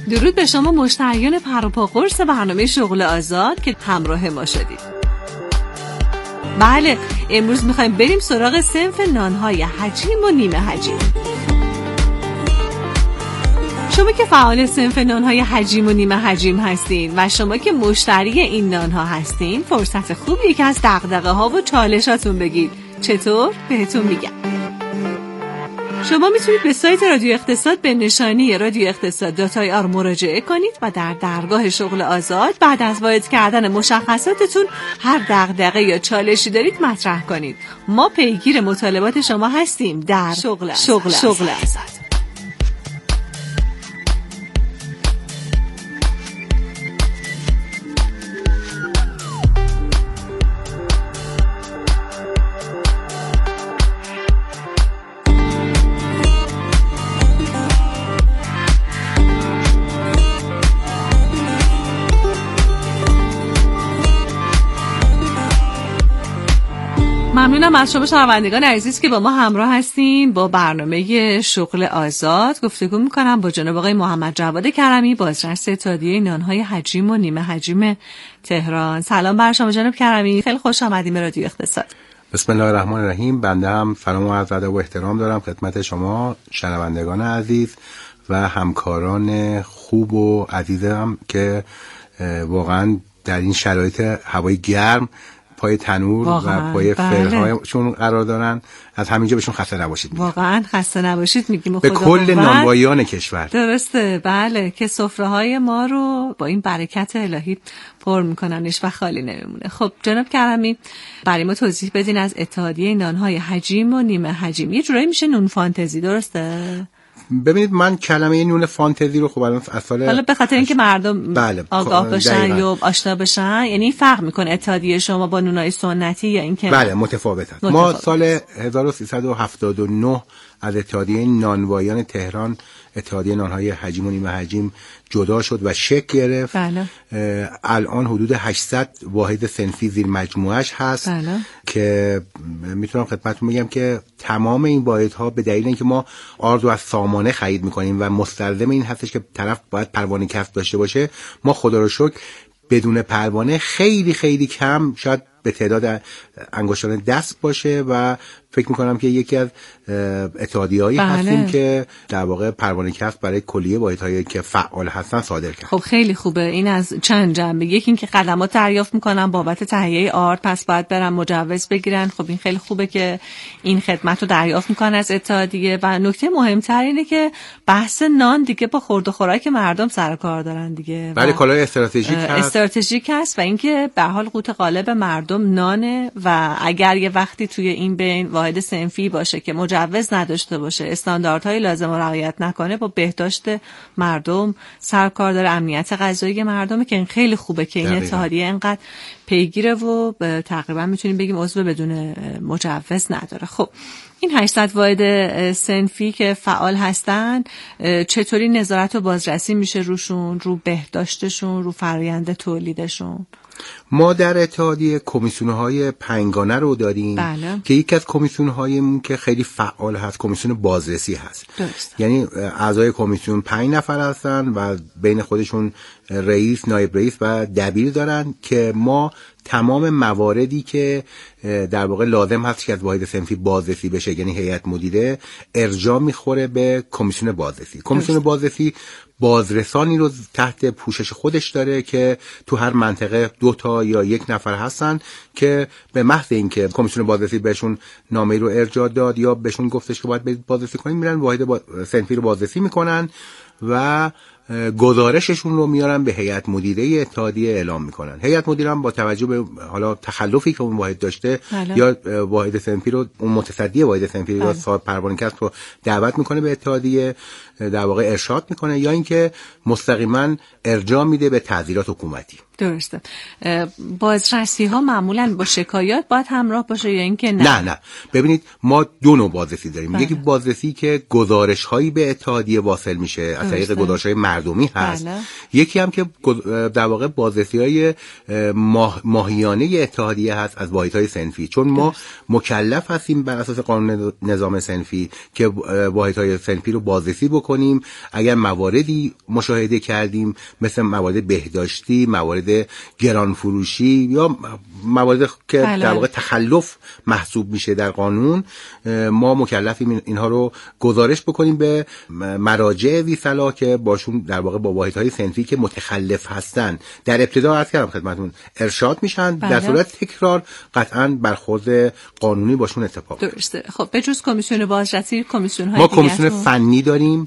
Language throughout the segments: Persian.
درود به شما مشتریان پر و پا قرص برنامه شغل آزاد که همراه ما شدید. بله، امروز میخوایم بریم سراغ صنف نانهای حجیم و نیمه حجیم. شما که فعال صنف نانهای حجیم و نیمه حجیم هستین و شما که مشتری این نانها هستین، فرصت خوبیه که از دغدغه‌ها و چالشاتون بگید. چطور؟ بهتون میگم. شما میتونید به سایت رادیو اقتصاد به نشانی radioiqtasad.ir مراجعه کنید و در درگاه شغل آزاد بعد از وارد کردن مشخصاتتون هر دغدغه یا چالشی دارید مطرح کنید. ما پیگیر مطالبات شما هستیم در شغل آزاد. ممنونم از شما شنوندگان عزیز که با ما همراه هستین. با برنامه شغل آزاد گفتگو میکنم با جناب آقای محمد جواد کرمی، بازرس اتحادیه نانهای حجیم و نیمه حجیم تهران. سلام بر شما جناب کرمی، خیلی خوش آمدید به رادیو اقتصاد. بسم الله الرحمن الرحیم. بنده هم سلام و عرض ادب و احترام دارم خدمت شما شنوندگان عزیز و همکاران خوب و عزیزم که واقعا در این شرایط هوای گرم پای تنور و پای فرهایشون قرار دارن. از همینجا بهشون خسته نباشید میگیم. واقعا خسته نباشید میگیم به کل نانوایان کشور. درسته، بله، که سفره های ما رو با این برکت الهی پر میکننش و خالی نمیمونه. خب جناب کرمی، برای ما توضیح بدین از اتحادیه نانهای حجیم و نیمه حجیم. یه جورایی میشه نون فانتزی، درسته؟ ببینید، من کلمه نون فانتزی رو خب الان از سال حالا به خاطر اینکه مردم آگاه بشن یا آشنا بشن، یعنی فرق میکنه اتحادیه شما با نونای سنتی یا اینکه بله متفاوته. ما سال 1379 از اتحادیه نانوایان تهران، اتحادیه نانهای حجیم و نیمه حجیم جدا شد و شکل گرفت. بله. الان حدود 800 واحد صنفی زیر مجموعش هست. بله. که میتونم خدمتتون بگم که تمام این واحدها به دلیل اینکه ما آرد رو از سامانه خرید میکنیم و مستلزم این هستش که طرف باید پروانه کسب داشته باشه، ما خدا رو شکر بدون پروانه خیلی خیلی کم، شاید به تعداد انگشتان دست باشه و فکر میکنم که یکی از اتحادیه‌هایی هستیم که در واقع پروانه کسب برای کلیه واحدهایی که فعال هستن صادر کرد. خب خیلی خوبه. این از چند جنبه. یکی این که خدمات دریافت میکنن بابت تهیه آرد، پس باید برن مجوز بگیرن. خب این خیلی خوبه که این خدمت رو دریافت میکنن از اتحادیه. و نکته مهمتر اینه که بحث نان دیگه با خورد و خوراک مردم سر کار دارن دیگه. بله، کالای استراتژیک هست و اینکه به حال قوت قالب مردم نانه و اگر یه وقتی توی این بین واحد صنفی باشه که مجوز نداشته باشه، استانداردهای لازم رو رعایت نکنه، با بهداشت مردم سر کار داره، امنیت غذایی مردمه، که این خیلی خوبه که این اتحادیه اینقدر پیگیره و تقریبا میتونیم بگیم عضو بدون مجوز نداره. خب این 800 واحد صنفی که فعال هستن، چطوری نظارت و بازرسی میشه روشون، رو بهداشتشون، رو فرآیند تولیدشون؟ ما در اتحادیه کمیسیون‌های پنگانه رو داریم. بله. که یکی از کمیسیون‌هایمون که خیلی فعال هست کمیسیون بازرسی هست. درست. یعنی اعضای کمیسیون 5 نفر هستن و بین خودشون رئیس، نایب رئیس و دبیر دارن که ما تمام مواردی که در واقع لازم هست که از واحد صنفی بازرسی بشه، یعنی هیئت مدیره، ارجاع میخوره به کمیسیون بازرسی. کمیسیون بازرسی بازرسانی رو تحت پوشش خودش داره که تو هر منطقه 2 تا یا 1 نفر هستن که به محض اینکه کمیسیون بازرسی بهشون نامه رو ارجاع داد یا بهشون گفتش که باید برید بازرسی کنین، میرن واحد صنفی رو بازرسی میکنن و گزارششون رو میارن به هیئت مدیره اتحادیه اعلام میکنن. هیئت مدیره هم با توجه به حالا تخلفی که اون واحد داشته یا واحد صنفی رو، اون متصدی واحد صنفی یا صاحب پروانه کسب رو دعوت میکنه به اتحادیه، در واقع ارشاد میکنه، یا اینکه مستقیما ارجاع میده به تعزیرات حکومتی. درسته. بازرسی ها معمولا با شکایات باید همراه باشه یا اینکه نه؟ نه ببینید ما دو نوع بازرسی داریم. یکی بازرسی که گزارش هایی به اتحادیه واصل میشه از طریق گزارش های مردمی هست. یکی هم که در واقع بازرسی های ماهیانه اتحادیه هست از واحدهای صنفی، چون ما مکلف هستیم بر اساس قانون نظام صنفی که واحدهای صنفی رو بازرسی بکنیم. اگر مواردی مشاهده کردیم مثل موارد بهداشتی، موارد گران فروشی یا موارد که در واقع تخلف محسوب میشه در قانون، ما مکلفیم اینها رو گزارش بکنیم به مراجع ذی صلاح که باشون در واقع با واحدهای صنفی که متخلف هستن در ابتدا عرض کردم خدمتتون ارشاد میشن. در صورت تکرار قطعاً برخورد قانونی باشون اتفاق درسته. خب به جز کمیسیون بازرسی کمیسیون های ما کمیسیون فنی داریم.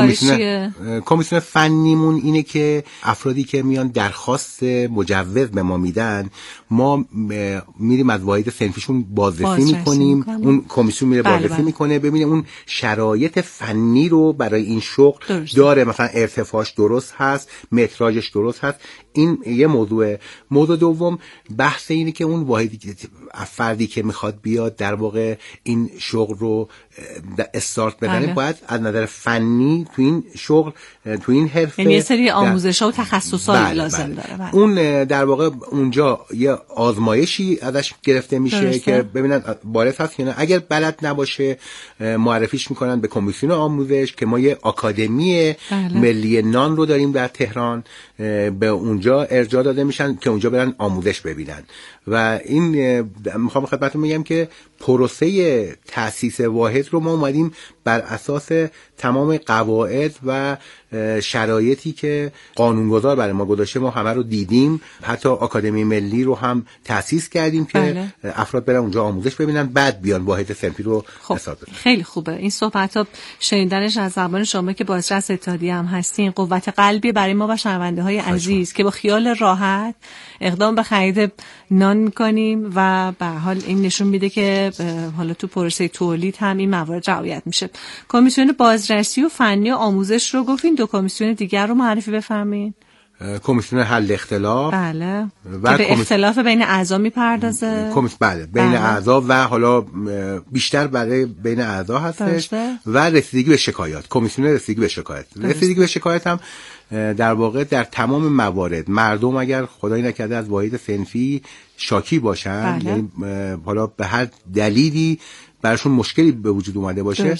کمیسیون فنیمون اینه که افرادی که میان درخواست مجوز به ما میدن، ما میریم از واحد صنفیشون بازرسی میکنیم. اون کمیسیون میره بازرسی میکنه ببینه اون شرایط فنی رو برای این شغل داره، مثلا ارتفاعش درست هست، متراژش درست هست. این یه موضوع دوم بحث اینه که اون واحدی فردی که میخواد بیاد در واقع این شغل رو استارت بزنه باید از نظر فنی تو این شغل تو این حرفه یه سری آموزش‌ها و تخصصات لازم داره. اون در واقع اونجا یه آزمایشی ازش گرفته میشه که ببینن وارد هست یا نه. اگر بلد نباشه معرفیش میکنن به کمیسیون آموزش که ما یه آکادمی ملی نان رو داریم در تهران، به اونجا ارجاع داده میشن که اونجا برن آموزش ببینن. و این میخوام خدمتتون بگم که پروسه تأسیس واحد رو ما اومدیم بر اساس تمام قواعد و شرایطی که قانونگذار برای ما گذاشته ما همه رو دیدیم. حتی آکادمی ملی رو هم تأسیس کردیم که افراد برن اونجا آموزش ببینن بعد بیان واحد صنفی رو حساب بدن. خیلی خوبه این صحبت‌ها شنیدنش از زبان شما که بازرس اتحادیه هم هستین قوت قلبی برای ما و شنونده‌های عزیز که با خیال راحت اقدام به خرید نان می‌کنیم و به حال این نشون میده که حالا تو پروسه تولید هم این موارد رعایت میشه. کمیسیون بازرسی و فنی و آموزش رو گفتین، دو کمیسیون دیگر رو معرفی بفرمایید. کمیسیون حل اختلاف بله که به اختلاف بین اعضا میپردازه. بله بین اعضا و حالا بیشتر برای بین اعضا هستش و رسیدگی به شکایات. کمیسیون رسیدگی به شکایات. رسیدگی به شکایات هم در واقع در تمام موارد مردم اگر خدایی نکرده از واحد صنفی شاکی باشن، یعنی حالا به هر دلیلی براشون مشکلی به وجود اومده باشه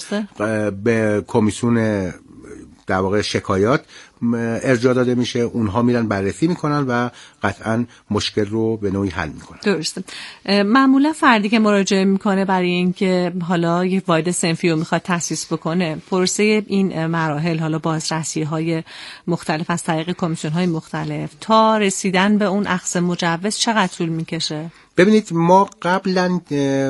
به کمیسیون در واقع شکایات ارجاع داده میشه. اونها میرن بررسی میکنن و قطعا مشکل رو به نوعی حل میکنن. درسته. معمولا فردی که مراجعه میکنه برای اینکه حالا یک واحد صنفی رو میخواد تأسیس بکنه، پروسه این مراحل حالا بازرسی های مختلف از طریق کمیسیون های مختلف تا رسیدن به اون اخذ مجوز چقدر طول میکشه؟ ببینید ما قبلا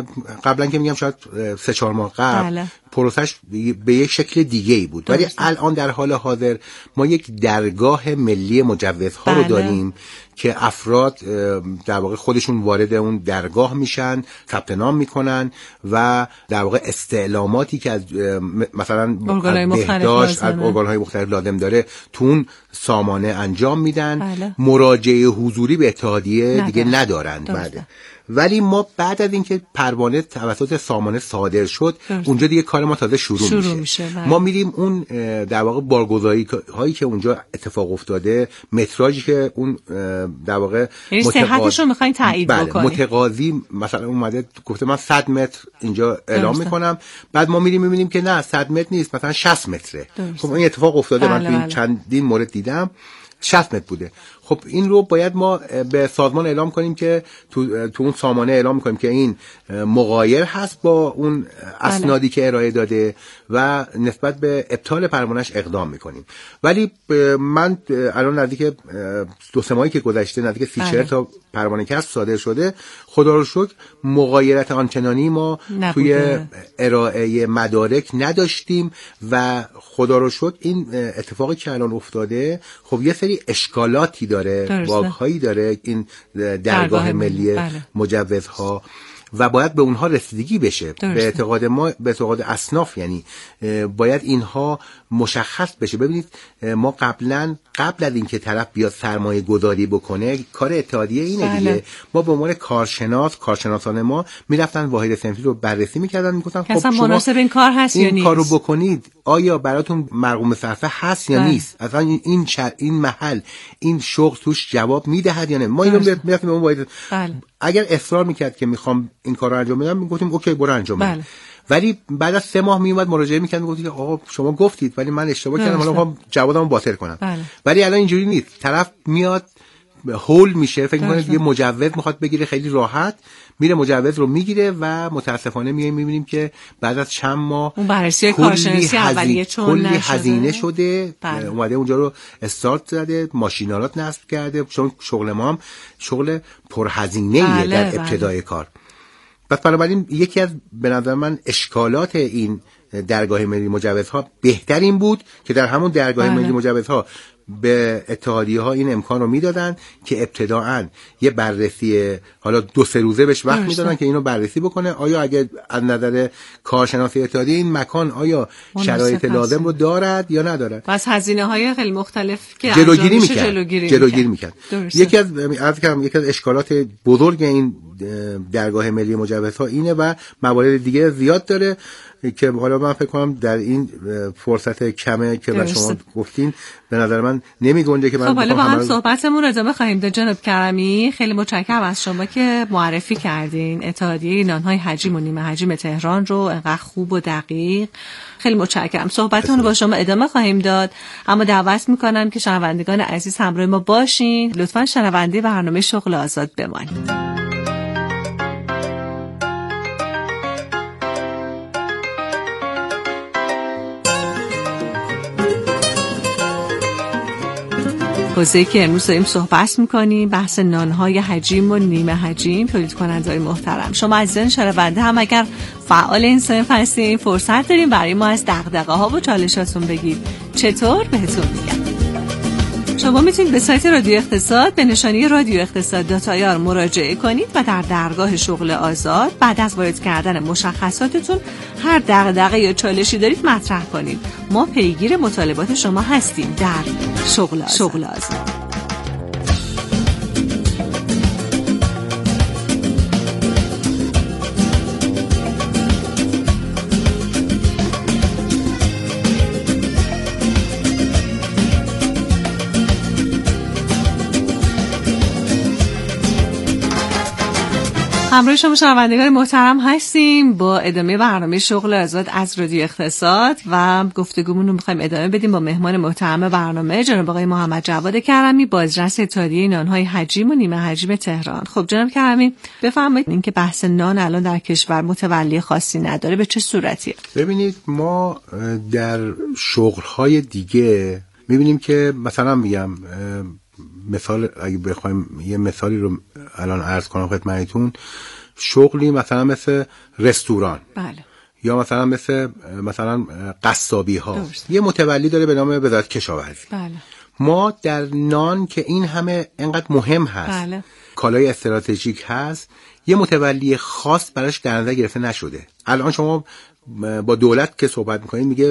که میگم شاید 3-4 ماه قبل پروسش به یک شکل دیگه ای بود، ولی الان در حال حاضر ما یک درگاه ملی مجوزها رو داریم که افراد در واقع خودشون وارد اون درگاه میشن، ثبت نام میکنن و در واقع استعلاماتی که از مثلا بهداشت از ارگان‌های مختلف لازم داره تو اون سامانه انجام میدن. مراجعه حضوری به اتحادیه دیگه ندارن. ولی ما بعد از اینکه پروانه توسط سامانه صادر شد اونجا دیگه کار ما تازه شروع میشه. ما میریم اون در واقع بارگذاری هایی که اونجا اتفاق افتاده، متراژی که اون در واقع صحتش رو میخواین تایید بکنید. متقاضی مثلا اومده گفته من 100 متر اینجا اعلام میکنم، بعد ما میریم میبینیم که نه 100 متر نیست، مثلا 60 متره. خب این اتفاق افتاده. من این چندین مورد دیدم 60 متر بوده. خب این رو باید ما به سازمان اعلام کنیم که تو اون سامانه اعلام میکنیم که این مغایر هست با اون اسنادی که ارائه داده و نسبت به ابطال پروانه‌اش اقدام میکنیم. ولی من الان نزدیک 2-3 ماهی که گذشته نزدیک 30-40 تا پروانه کسب صادر شده. خدا رو شکر مغایرت آنچنانی ما توی ارائه مدارک نداشتیم و خدا رو شکر این اتفاقی که الان افتاده خب یه سری اشکالاتی داره، باگ‌هایی داره این درگاه ملی مجوزها و باید به اونها رسیدگی بشه. درسته. به اعتقاد ما، به اعتقاد اصناف، یعنی باید اینها مشخص بشه. ببینید ما قبل از اینکه طرف بیاد سرمایه گذاری بکنه، کار اتحادیه اینه دیگه. ما به عنوان کارشناسان ما میرفتن واحد صنفی رو بررسی میکردن، میگفتن خب شما مناسب این کار هست یا نیست، این کارو بکنید، آیا براتون مرغوم صرفه هست یا نیست، اصلا این محل این شغل توش جواب میدهد یا نه. ما اینو میرفتیم به اون واحد. اگر اصرار میکرد که میخوام این کارو انجام بدم، میگفتیم اوکی برو انجام بده. ولی بعد از 3 ماه میومد مراجعه میکرد، میگفت که آقا شما گفتید ولی من اشتباه کردم، حالا میخوام جوابمو باطل کنم. ولی الان اینجوری نیست. طرف میاد هول میشه، فکر میکنه یه مجوز میخواد بگیره، خیلی راحت میره مجوز رو میگیره و متاسفانه میبینیم که بعد از چند ماه اون بررسی کارشناسی اولیه چون کلی هزینه شده، اومده اونجا رو استارت زده، ماشینالات نصب کرده، چون شغل ما هم شغل پرهزینه‌ایه در ابتدای کار. پس بنابراین یکی از به نظر من اشکالات این درگاه ملی مجوزها بهتر این بود که در همون درگاه ملی مجوزها به اتحادیه ها این امکان رو میدادن که ابتداعاً یه بررسی حالا 2-3 روزه بهش وقت میدادن که اینو بررسی بکنه، آیا اگه از نظر کارشناسی اتحادیه این مکان آیا شرایط لازم رو دارد یا ندارد. پس هزینه های خیلی مختلف که جلوگیری میکرد. یکی از اشکالات بزرگ این درگاه ملی مجوزها اینه و موارد دیگه زیاد داره که حالا من فکر کنم در این فرصت کمه که به شما گفتین به نظر من نمیگنجه که من خب حالا با هم صحبتمون رو ادامه خواهیم داد. جناب کرمی خیلی متشکرم از شما که معرفی کردین اتحادیه نانهای حجیم و نیمه حجیم تهران رو انقدر خوب و دقیق. خیلی متشکرم. صحبتمون رو با شما ادامه خواهیم داد، اما دعوت میکنم که شنوندگان عزیز همراه ما باشین. لطفاً شنونده برنامه شغل آزاد بمانید. حوزه‌ای که امروز داریم صحبت می‌کنیم بحث نان‌های حجیم و نیمه حجیم. تولید کننده‌های محترم، شما عزیزان شنونده هم اگر فعال این صنف هستین فرصت داریم برای ما از دغدغه‌ها و چالشاتون بگید. چطور بهتون میگم. شما میتونید به سایت رادیو اقتصاد به نشانی رادیو اقتصاد.ir مراجعه کنید و در درگاه شغل آزاد بعد از وارد کردن مشخصاتتون هر دغدغه یا چالشی دارید مطرح کنید. ما پیگیر مطالبات شما هستیم در شغل آزاد. همراه شما شنوندگان محترم هستیم با ادامه برنامه شغل آزاد از رادیو اقتصاد و گفتگومون رو می‌خوایم ادامه بدیم با مهمان محترم برنامه جناب آقای محمد جواد کرمی، بازرس اتحادیه نان‌های حجیم و نیمه حجیم تهران. خب جناب کرمی بفرمایید اینکه بحث نان الان در کشور متولی خاصی نداره، به چه صورتیه؟ ببینید ما در شغل‌های دیگه می‌بینیم که مثلا میگم مثال اگه بخوایم یه مثالی رو الان عرض کنم خدمتتون، شغلی مثلا مثل رستوران، بله، یا مثلا قصابی ها، یه متولی داره به نام وزارت کشاورزی. بله. ما در نان که این همه انقدر مهم هست، بله، کالای استراتژیک هست، یه متولی خاص براش در نظر گرفته نشده. الان شما با دولت که صحبت میکنید میگه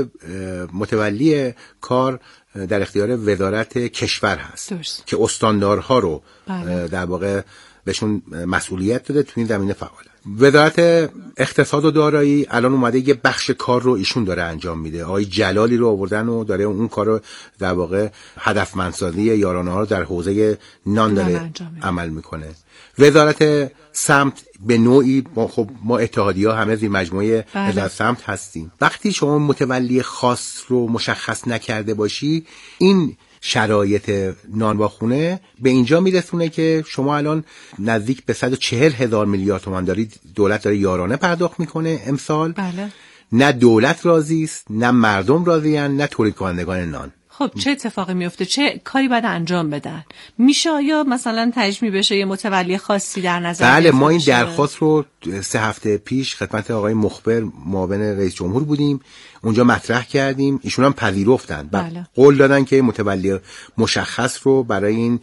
متولی کار در اختیار وزارت کشور هست که استاندارها رو در واقع بهشون مسئولیت داده تو این زمینه فعاله. وزارت اقتصاد و دارایی الان اومده یه بخش کار رو ایشون داره انجام میده. آقای جلالی رو آوردن و داره اون کار رو در واقع هدفمندسازی یارانه ها رو در حوزه نان داره عمل میکنه. وزارت سمت به نوعی ما اتحادیه ها همه زیر مجموعه وزارت سمت هستیم. وقتی شما متولی خاص رو مشخص نکرده باشی، این شرایط نانواخونه به اینجا میرسونه که شما الان نزدیک به 140,000 میلیارد تومان دارید دولت داره یارانه پرداخت میکنه امسال. بله. نه دولت راضی است، نه مردم راضی‌اند، نه تولید کنندگان نان. خب چه اتفاقی میفته؟ چه کاری باید انجام بدن؟ میشه یا مثلا تجمیع بشه یه متولی خاصی در نظر؟ بله، ما این درخواست رو 3 هفته پیش خدمت آقای مخبر معاون رئیس جمهور بودیم، اونجا مطرح کردیم، ایشون هم پذیرفتن. بله. قول دادن که متولی مشخص رو برای این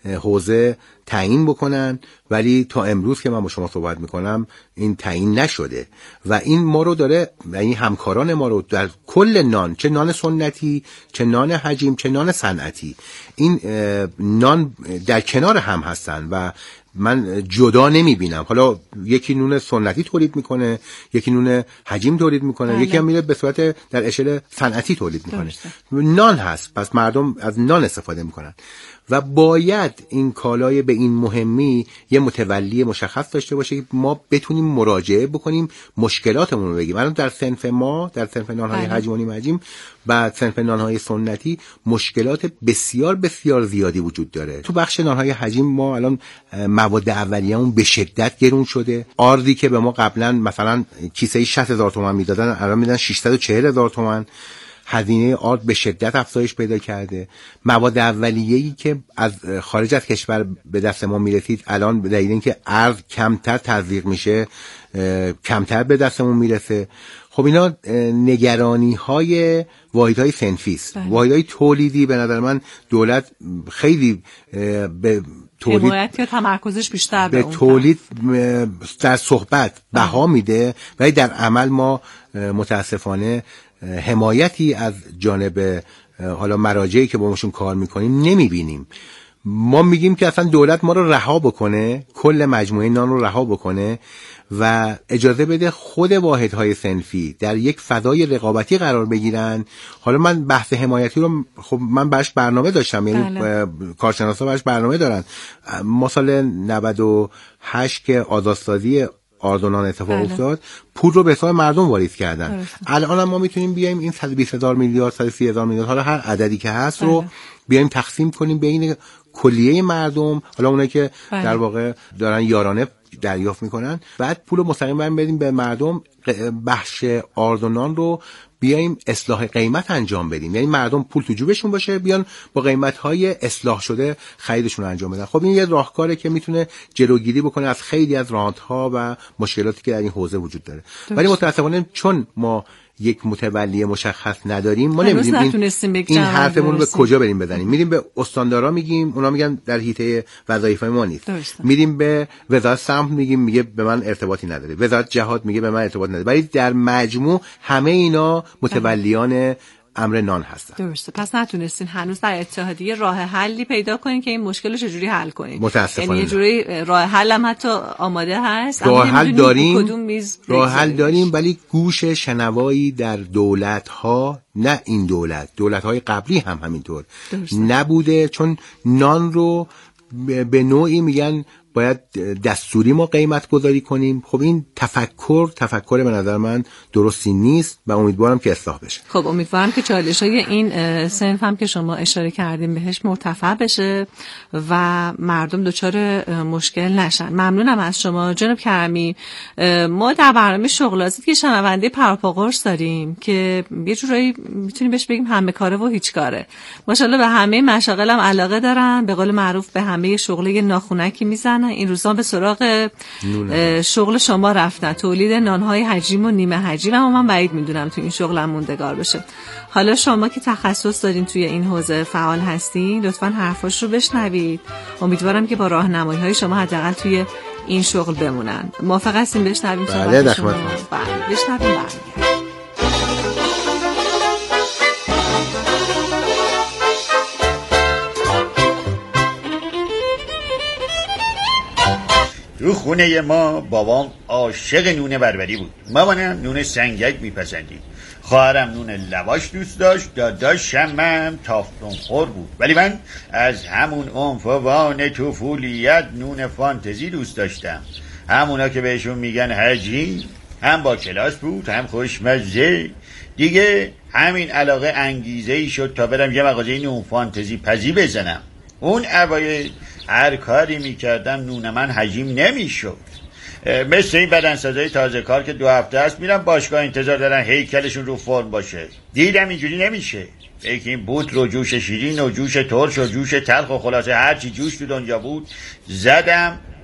حوزه تعیین بکنن، ولی تا امروز که من با شما صحبت میکنم این تعیین نشده و این ما رو داره، یعنی همکاران ما رو در کل نان، چه نان سنتی، چه نان حجیم، چه نان صنعتی، این نان در کنار هم هستن و من جدا نمیبینم. حالا یکی نون سنتی تولید میکنه، یکی نون حجیم تولید میکنه، یکی هم میره به صورت در اشل صنعتی تولید میکنه. نان هست، پس مردم از نان استفاده میکنن و باید این کالای به این مهمی یه متولی مشخص داشته باشه که ما بتونیم مراجعه بکنیم، مشکلاتمون رو بگیم. الان در صنف ما، در صنف نانهای حجیم و نیم حجیم و صنف نانهای سنتی مشکلات بسیار بسیار زیادی وجود داره. تو بخش نانهای حجیم ما الان مواد اولیه‌مون به شدت گرون شده. آردی که به ما قبلا مثلا کیسه 60000 تومان میدادن، الان میدن 640000 تومان. هزینه آرد به شدت افزایش پیدا کرده. مواد اولیه‌ای که از خارج از کشور به دست ما میرسید الان به دلیل اینکه ارز کمتر تزریق میشه کمتر به دستمون میرسه. خب اینا نگرانی‌های واحدهای صنفی است. واحدهای تولیدی به نظر من دولت خیلی به تولید حمایت یا تمرکزش بیشتر به تولید در صحبت بها میده، ولی در عمل ما متاسفانه حمایتی از جانب حالا مراجعی که با ماشون کار میکنیم نمیبینیم. ما میگیم که اصلا دولت ما رو رها بکنه، کل مجموعه نان رو رها بکنه و اجازه بده خود واحدهای صنفی در یک فضای رقابتی قرار بگیرن. حالا من بحث حمایتی رو خب من براش برنامه داشتم، یعنی کارشناسا براش برنامه دارن. ما سال 98 که آزادسازی آردونان اتفاق افتاد، پول رو به حساب مردم واریز کردن. الان ما میتونیم بیایم این 120,000 میلیارد 130,000 میلیارد حالا هر عددی که هست رو بیایم تقسیم کنیم بین کلیه مردم، حالا اونایی که در واقع دارن یارانه دریافت میکنن، بعد پول رو مستقیم بدیم به مردم. بخش آردونان رو بیایم اصلاح قیمت انجام بدیم، یعنی مردم پول تو جیبشون باشه، بیان با قیمت‌های اصلاح شده خریدشون رو انجام بدن. خب این یه راهکاره که میتونه جلوگیری بکنه از خیلی از رانت‌ها و مشکلاتی که در این حوزه وجود داره. ولی متأسفانه چون ما یک متولی مشخص نداریم، ما نمی‌دونیم این حرفمون رو به کجا بریم بزنیم. میریم به استاندارا میگیم، اونا میگن در حیطه وظایف ما نیست. میریم به وزارت سمت میگیم، میگه به من ارتباطی نداره. وزارت جهاد میگه به من ارتباط نداره. ولی در مجموع همه اینا متولیان امر نان هستن. درسته. پس نتونستین هنوز در اتحادیه راه حلی پیدا کنین که این مشکل رو چجوری حل کنین. متاسفانه یعنی یه جوری راه حل هم حتی آماده هست، راه حل داریم ولی گوش شنوایی در دولت‌ها، نه این دولت‌های قبلی هم همینطور نبوده. چون نان رو به نوعی میگن باید دستوری ما قیمت گذاری کنیم. خب این تفکر به نظر من درستی نیست و امیدوارم که اصلاح بشه. خب امیدوارم که چالش‌های این صنف هم که شما اشاره کردیم بهش مرتفع بشه و مردم دچار مشکل نشن. ممنونم از شما جناب کرمی. ما در برنامه شغل آزاد که شنونده پرپاقرص داریم که یه جورایی میتونیم بهش بگیم همه کاره و هیچ کاره. ماشاءالله به همه مشاغل هم علاقه دارن، به قول معروف به همه شغل یه ناخونکی میزنن. این روزا به سراغ شغل شما رفتن، تولید نانهای حجیم و نیمه حجیم، اما من بعید میدونم تو این شغلم موندگار بشه. حالا شما که تخصص دارین توی این حوزه فعال هستین، لطفاً حرفاش رو بشنوید. امیدوارم که با راهنمایی‌های شما حداقل توی این شغل بمونن. موافق هستین بشنویم صحبت شما؟ بله، بشنویم. تو خونه ما بابام عاشق نون بربری بود. مامانم نون سنگک میپسندید. خواهرم نون لواش دوست داشت. داداشم تافتون خور بود. ولی من از همون عنفوان طفولیت نون فانتزی دوست داشتم. همونا که بهشون میگن حجیم، هم با کلاس بود هم خوشمزه. دیگه همین علاقه انگیزه‌ای شد تا برم یه مغازه نون فانتزی پزی بزنم. اون اوایل هر کاری میکردم نون من حجیم نمیشد. مثل این بدنسازای تازه کار که 2 هفته است میرم باشگاه انتظار دارن هیکلشون رو فرم باشه. دیدم اینجوری نمیشه. یکی این بوت رو جوش شیرین و جوش ترش و جوش تلخ و خلاصه هرچی جوش تو دنیا بود زدم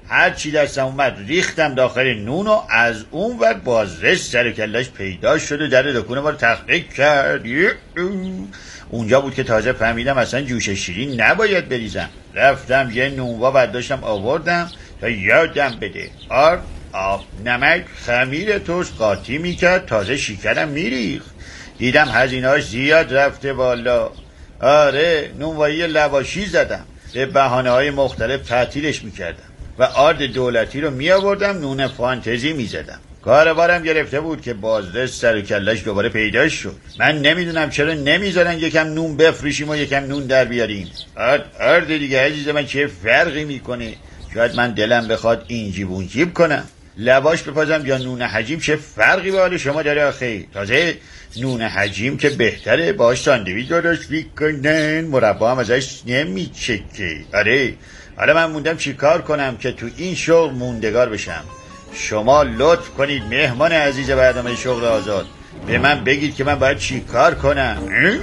هر چی دستم اومد ریختم داخل نون و از اون ور بازرس سر کلش پیدا شد و در دکونه ما رو تحقیق کرد. اونجا بود که تازه فهمیدم اصلا جوش شیرین نباید بریزم. رفتم یه نونوا برداشتم آوردم تا یادم بده. آب، نمک، خمیر ترش قاطی میکرد، تازه شکرم میریخت. دیدم هزینه‌اش زیاد رفته بالا. آره، نونوایی لواشی زدم، به بهانه‌های مختلف تعطیلش میکردم و آرد دولتی رو میآوردم نون فانتزی میزدم. کاروارم گرفته بود که بازرس سر و کلش دوباره پیدا شد. من نمیدونم چرا نمیذارن یکم نون بفروشیم و یکم نون در بیاریم. آرد دیگه عزیز من چه فرقی میکنه؟ شاید من دلم بخواد اینجیب اونجیب کنم، لواش بپزم یا نون حجیم، چه فرقی به حال شما داره آخه؟ تازه نون حجیم که بهتره، باش ساندویچ درست میکنن، مربا هم ازش نمیچکه. آره، حالا من موندم چی کار کنم که تو این شغل موندگار بشم. شما لطف کنید مهمان عزیز برنامه شغل آزاد، به من بگید که من باید چی کار کنم.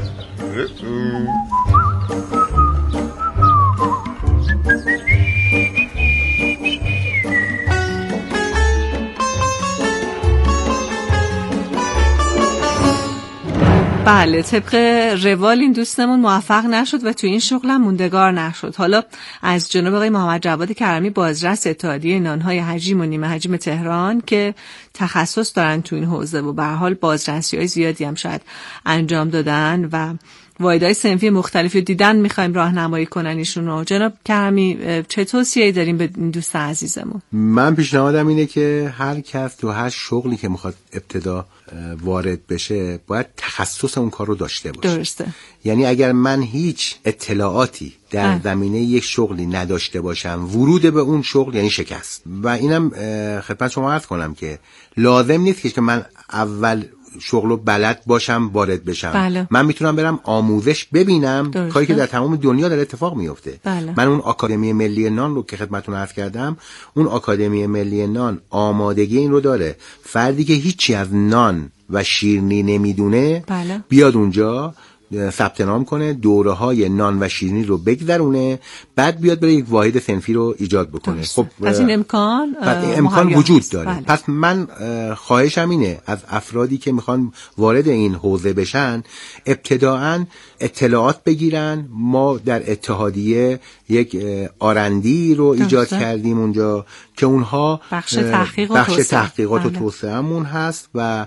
بله، طبق روال این دوستمون موفق نشد و تو این شغلم موندگار نشد. حالا از جناب آقای محمد جواد کرمی، بازرس اتحادیه نانهای حجیم و نیمه حجیم تهران که تخصص دارن تو این حوزه و به هر حال بازرسی‌های زیادی هم شاید انجام دادن و واحدهای صنفی مختلفی دیدن، میخوایم راهنمایی کنن ایشونو. جناب کرمی، چه توصیه‌ای داریم به این دوست عزیزمون؟ من پیشنهادم اینه که هر کس تو هر شغلی که میخواد ابتدا وارد بشه باید تخصص اون کار رو داشته باشه. درسته. یعنی اگر من هیچ اطلاعاتی در زمینه یک شغلی نداشته باشم، ورود به اون شغل یعنی شکست. و اینم خدمت شما عرض کنم که لازم نیست که من اول شغلو بلد باشم وارد بشم. بله. من میتونم برم آموزش ببینم، درسته. کاری که در تمام دنیا داره اتفاق میفته. بله. من اون آکادمی ملی نان رو که خدمتتون عرض کردم، اون آکادمی ملی نان آمادگی این رو داره، فردی که هیچی از نان و شیرینی نمیدونه، بله، بیاد اونجا ثبت نام کنه، دوره‌های نان و شیرینی رو بگذرونه، بعد بیاد بره یک واحد صنفی رو ایجاد بکنه. خب پس این امکان وجود داره. بله. پس من خواهشم اینه از افرادی که میخوان وارد این حوزه بشن، ابتداعاً اطلاعات بگیرن. ما در اتحادیه یک آرندی رو ایجاد کردیم اونجا که اونها بخش تحقیقات و توسعه‌مون هست و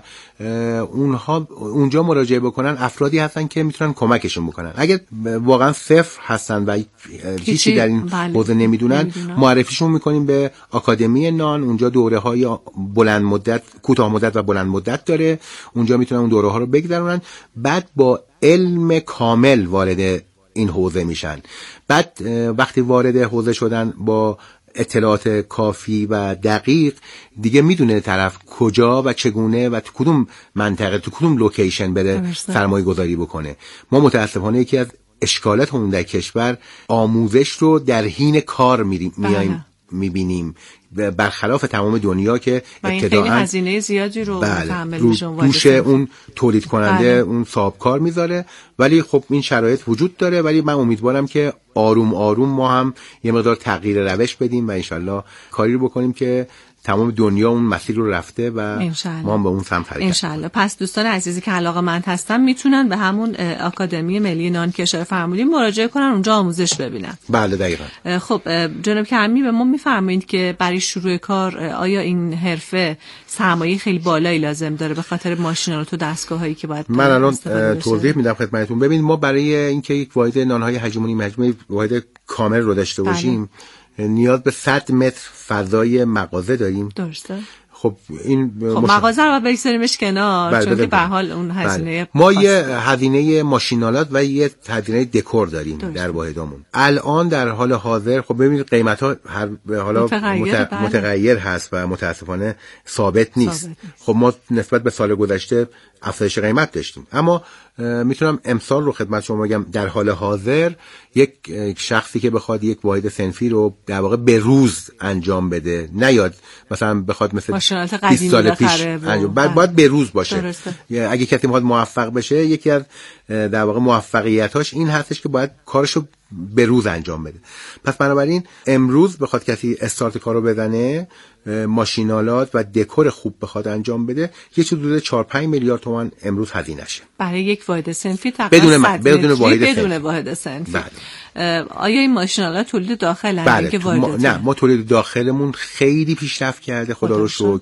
اونها اونجا مراجعه بکنن. افرادی هستن که میتونن کمکشون بکنن. اگر واقعا صفر هستن و هیچی در این حوزه نمیدونن، معرفیشون میکنیم به آکادمی نان. اونجا دوره‌های بلند مدت، کوتاه مدت و بلند مدت داره. اونجا میتونن اون دوره‌ها رو بگذرونن، بعد با علم کامل وارد این حوزه میشن. بعد وقتی وارد حوزه شدن با اطلاعات کافی و دقیق، دیگه میدونه طرف کجا و چگونه و تو کدوم منطقه، تو کدوم لوکیشن بره سرمایه گذاری بکنه. ما متاسفانه یکی از اشکالاتمون در کشور آموزش رو در حین کار میایم میبینیم، برخلاف تمام دنیا که ابتداءً هزینه زیادی رو متحمل میشه دوش اون تولید کننده اون صاحبکار میذاره. ولی خب این شرایط وجود داره، ولی من امیدوارم که آروم آروم ما هم یه مقدار تغییر روش بدیم و انشالله کاری رو بکنیم که تمام دنیا اون مسیر رو رفته و ما هم به اون سمت حرکت انشالله. پس دوستان عزیزی که علاقه‌مند هستن میتونن به همون آکادمی ملی نان که اشاره فرمودیم مراجعه کنن، اونجا آموزش ببینن. بله دقیقاً. خب جناب کرمی، به ما میفرمایید که برای شروع کار آیا این حرفه سرمایه خیلی بالایی لازم داره به خاطر ماشین‌ها و دستگاه‌هایی که باید من الان توضیح میدم خدمتتون. ببینید، ما برای اینکه یک واحد نان‌های حجیمونی مجموعه واحد کامل رو داشته باشیم نیاز به 100 متر فضای مغازه داریم. درسته. خب این مغازه رو بگذاریمش کنار، چون که به حال اون هزینه ما یه هزینه ماشینالات و یه هزینه دکور داریم در واحدامون. الان در حال حاضر خب ببینید قیمت‌ها هر حالا متغیر هست و متاسفانه ثابت نیست. خب ما نسبت به سال گذشته افزایش قیمت داشتیم، اما میتونم امسال رو خدمت شما بگم در حال حاضر یک شخصی که بخواد یک واحد صنفی رو در واقع به روز انجام بده، نیاد مثلا بخواد مثل 20 سال پیش انجام، باید به روز باشه. اگه کسی میخواد موفق بشه، یکی از در واقع موفقیتاش این هستش که باید کارشو به روز انجام بده. پس بنابراین امروز بخواد کسی استارت کارو بزنه، ماشینالات و دکور خوب بخواد انجام بده، یه چیز حدود 4-5 میلیارد تومان امروز هزینه شه برای یک واحد صنفی، تقریبا بدون واحد صنفی. آیا این ماشینالات تولید داخل هستند که وارداتی؟ نه، ما تولید داخلمون خیلی پیشرفت کرده، خدا رو شکر.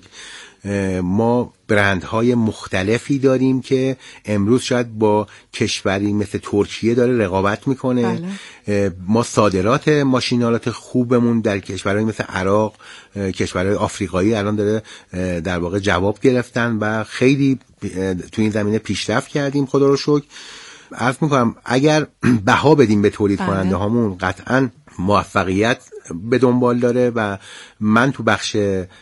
ما برندهای مختلفی داریم که امروز شاید با کشوری مثل ترکیه داره رقابت میکنه. ما صادرات ماشینالات خوبمون در کشورهای مثل عراق، کشورهای آفریقایی الان داره در واقع جواب گرفتن و خیلی تو این زمینه پیشرفت کردیم، خدا رو شکر. عرض میکنم اگر بها بدیم به تولید کننده هامون، قطعا موفقیت به دنبال داره و من تو بخش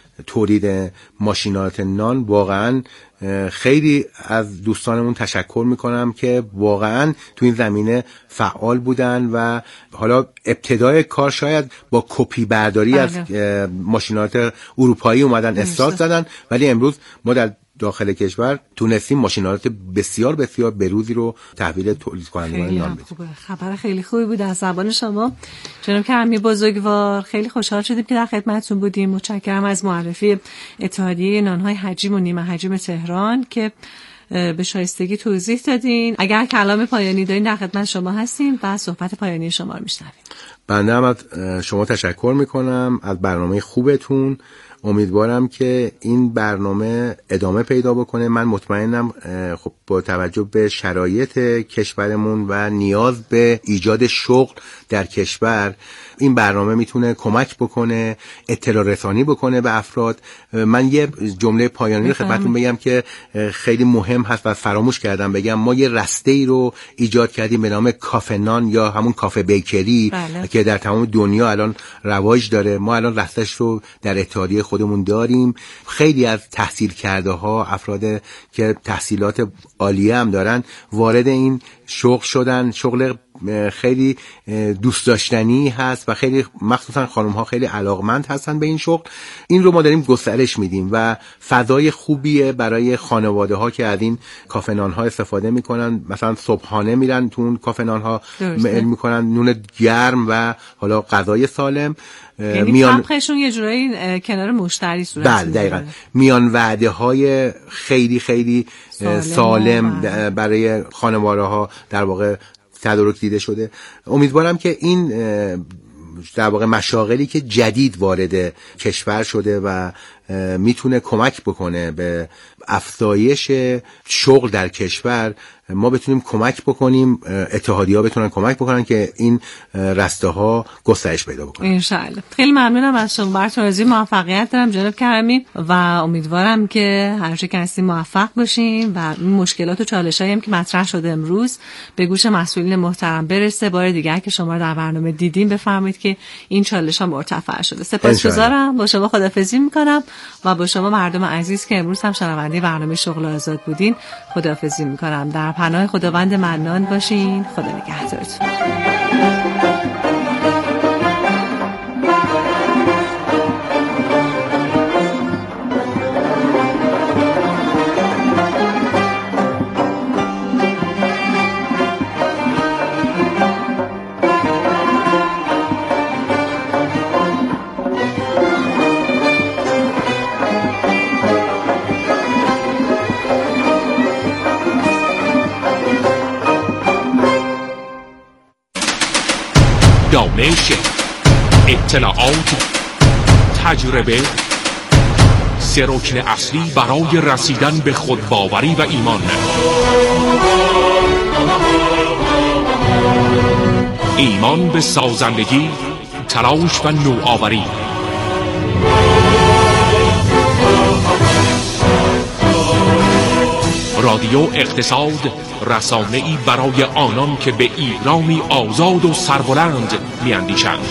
تولید ماشینالات نان واقعا خیلی از دوستانمون تشکر میکنم که واقعا تو این زمینه فعال بودن و حالا ابتدای کار شاید با کپی برداری از ماشینالات اروپایی اومدن استارت زدن، ولی امروز ما در داخل کشور تونستیم ماشینالات بسیار بسیار بروزی رو تحویل تولید کنندگان نان بدیم. خبر خیلی خوبی بود از زبان شما جناب کرمی بزرگوار. خیلی خوشحال شدیم که در خدمتتون بودیم. متشکرم از معرفی اتحادیه نان‌های حجیم و نیمه حجیم تهران که به شایستگی توضیح دادین. اگر کلام پایانی دارین در خدمت شما هستیم و صحبت پایانی شما رو میشنویم. بنده هم از شما تشکر میکنم از برنامه خوبتون. امیدوارم که این برنامه ادامه پیدا بکنه. من مطمئنم خب با توجه به شرایط کشورمون و نیاز به ایجاد شغل در کشور، این برنامه میتونه کمک بکنه، اطلاع رسانی بکنه به افراد. من یه جمله پایانی رو خدمتتون بگم که خیلی مهم هست و فراموش کردم بگم. ما یه رسته‌ای رو ایجاد کردیم به نام کافه نان یا همون کافه بیکری که در تمام دنیا الان رواج داره. ما الان رستش رو در اتحادیه خودمون داریم. خیلی از تحصیل کرده ها، افراد که تحصیلات عالیه هم دارن، وارد این شغل شدن. شغل خیلی دوست داشتنی هست و خیلی مخصوصا خانم ها خیلی علاقمند هستن به این شغل. این رو ما داریم گسترش میدیم و فضای خوبیه برای خانواده ها که از این کافه نان ها استفاده میکنن. مثلا صبحانه میرن تو اون کافه نان ها میل میکنن، نون گرم و حالا غذای سالم. یعنی طبخشون یه جورایی کنار مشتری صورت میگیره. بله دقیقاً. میان وعده های خیلی خیلی سالم برای خانواده ها در واقع تدارک دیده شده. امیدوارم که این در واقع مشاغلی که جدید وارد کشور شده و میتونه کمک بکنه به افزایش شغل در کشور، ما بتونیم کمک بکنیم، اتحادیه‌ها بتونن کمک بکنن که این رسته ها گسترش پیدا بکنه. ان شاء الله. خیلی ممنونم از شما. براتون آرزوی موفقیت دارم جناب کرمی و امیدوارم که هر چه که هستیم موفق باشیم و این مشکلات و چالشایی هم که مطرح شده امروز به گوش مسئولین محترم برسه. بار دیگر که شما رو در برنامه دیدیم بفرمایید که این چالش‌ها مرتفع شده. سپاسگزارم. با شما خداحافظی می‌کنم و با شما مردم عزیز که امروز هم شنونده برنامه شغل آزاد بودین خداحافظی می‌کنم. در پناه خداوند منان باشین. خدا نگهدارتون. دانش، اطلاعات، تجربه، سه رکن اصلی برای رسیدن به خودباوری و ایمان. ایمان به سازندگی، تلاش و نوآوری. رادیو اقتصاد، رسانه‌ای برای آنان که به ایرانی آزاد و سربلند می‌اندیشند.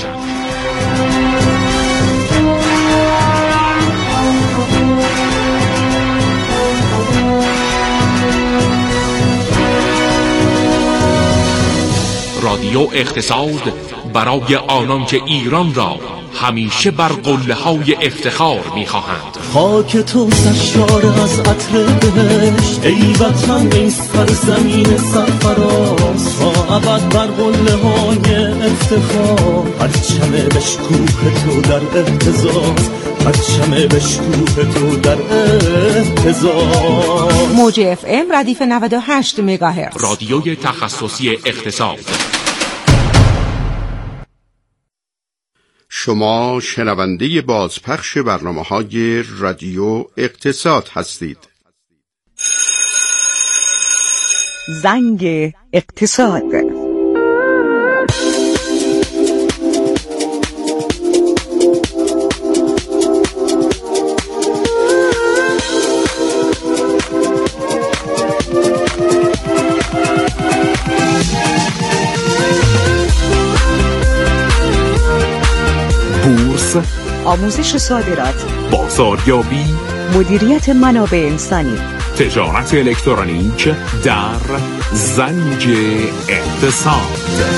رادیو اقتصاد برای آنان که ایران را همیشه بر قله‌های افتخار می‌خواهند. خاک تو سرشار از عطر بهشت، ای وطن ای سرزمین سرفراز، تا ابد بر قله‌های افتخار، پرچم بشکوه تو در اهتزاز، پرچم بشکوه تو در اهتزاز. موج اف ام ردیف 98 مگاهرتز، رادیوی تخصصی اقتصاد. شما شنونده بازپخش برنامه‌های رادیو اقتصاد هستید. زنگ اقتصاد. بورس، آموزش صادرات، بازاریابی، مدیریت منابع انسانی، تجارت الکترونیک در زنگ اقتصاد.